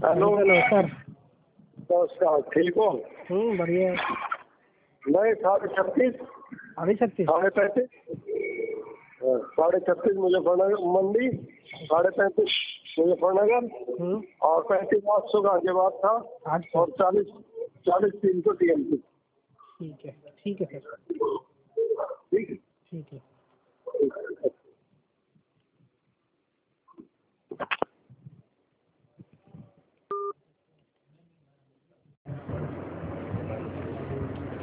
Hello sir. नमस्कार, ठीक हो? बढ़िया है। नहीं, 36.5 36 35 36.5 मुजफ्फरनगर मंडी, 35.5 मुजफ्फरनगर और 35 800 गाजियाबाद था और 40 300 TMC। ठीक है सर।